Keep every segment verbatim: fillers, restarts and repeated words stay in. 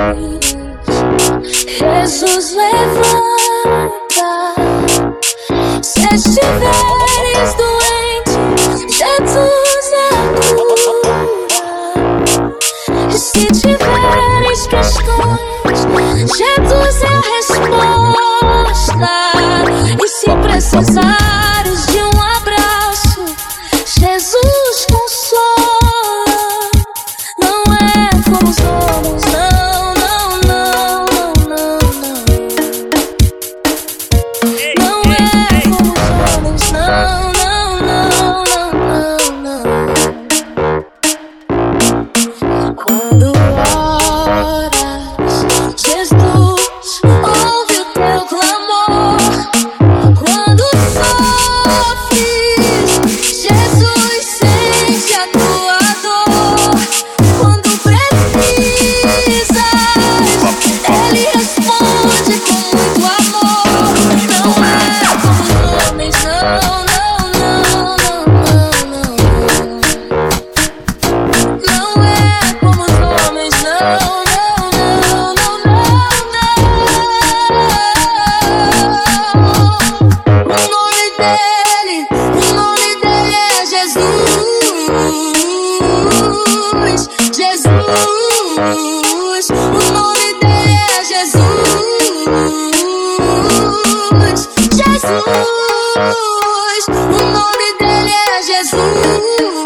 Jesus levanta. Se estiveres doente, Jesus é a cura. E se tiveres questões, Jesus é a resposta. E se precisares de um abraço, Jesus consola. Não é como somos, não, não, não, não, não, não. Não é como somos, não, não, não, não, não. Quando oras, Jesus ouve o teu clamor. Quando sofres, Jesus sente a tua dor. Quando precisas, Ele responde com muito amor. Não é como os homens, não, não, não, não, não. Não é como os homens, não, não, não, não, não. O nome dele, o nome dele é Jesus. Jesus, o nome dele é Jesus. Jesus, o nome dele é Jesus.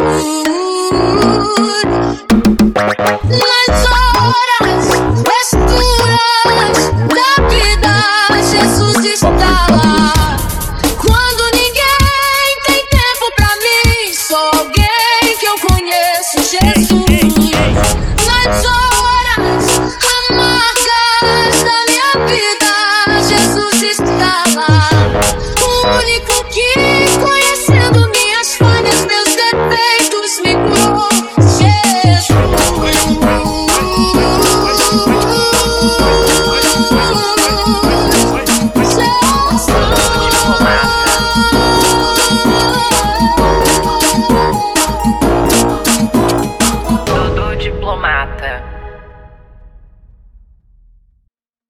Nas horas escuras da vida, Jesus está lá. Quando ninguém tem tempo pra mim, só alguém que eu conheço, Jesus. Nas horas amargas da minha vida, Jesus está lá. O único que, conhecendo minhas falhas, meus defeitos, me curou, Jesus. Dudu Diplomata.